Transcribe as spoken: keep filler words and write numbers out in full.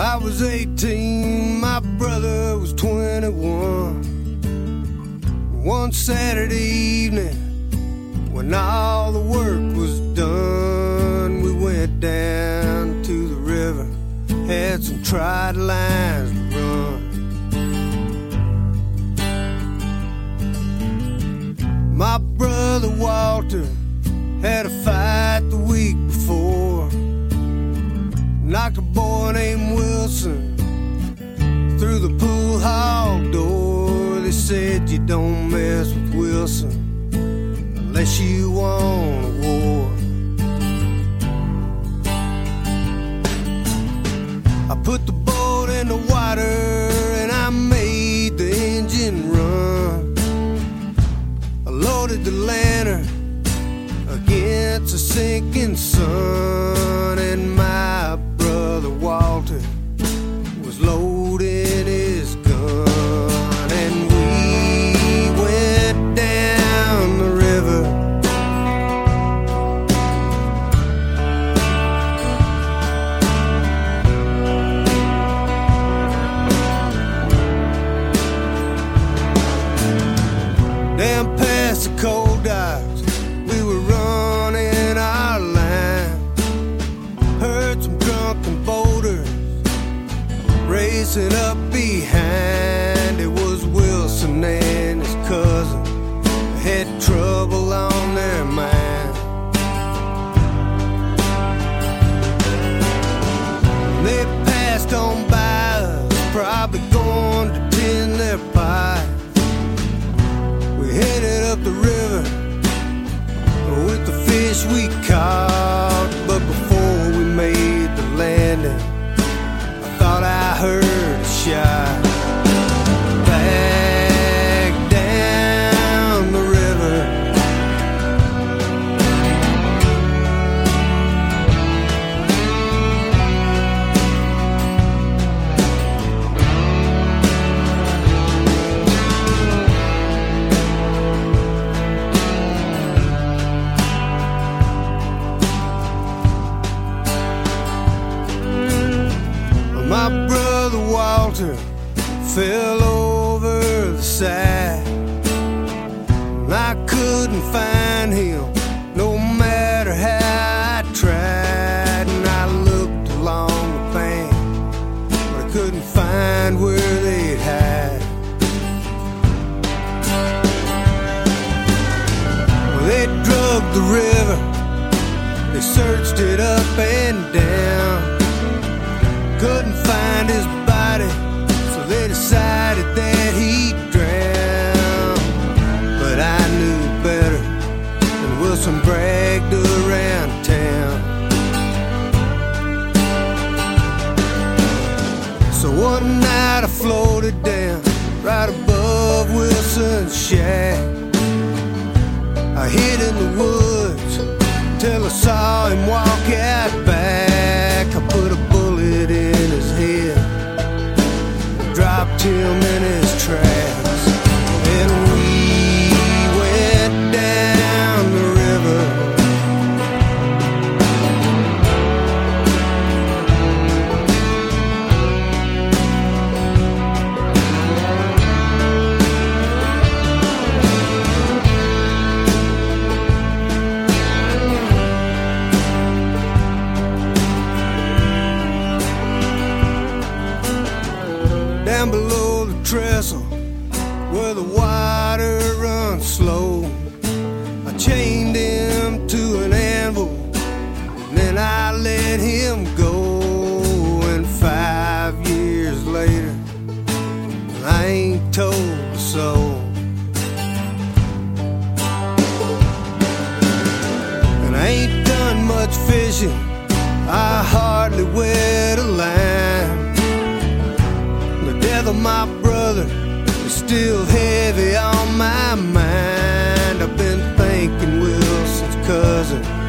I was eighteen, my brother was twenty-one. One Saturday evening, when all the work was done, we went down to the river, had some tried lines to run. My brother Walter had a fight the week before, knocked a boy named Wilson through the pool hall door. They said you don't mess with Wilson unless you want a war. I put the boat in the water and I made the engine run. I loaded the lantern against the sinking sun, and my brother Walter was loading his gun, and we went down the river. Down past the coal docks, we were running our line. Heard some drunken boaters racing up behind. It was Wilson and his cousin had trouble on their mind. They passed on by us, probably going to tend their pipe. We headed up the river with the fish we caught, but before we made the landing, I thought I heard a shot. Back down the river. My brother Walter fell over the side. I couldn't find him, no matter how I tried. And I looked along the bank, but I couldn't find where they'd hide. Well, they drugged the river, they searched it up and down. Couldn't find his body, so they decided that he'd drown. But I knew better, and Wilson bragged around town. So one night I floated down right above Wilson's shack. I hid in the woods till I saw him walk out back. I put a bullet in his head, dropped him in his tracks, and we went down the river. Down below the trestle, where the water runs slow, I chained him to an anvil, and then I let him go. And five years later, I ain't told a soul. And I ain't done much fishing, I hardly wet a line. The death of my brother is still heavy on my mind. I've been thinking Wilson's cousin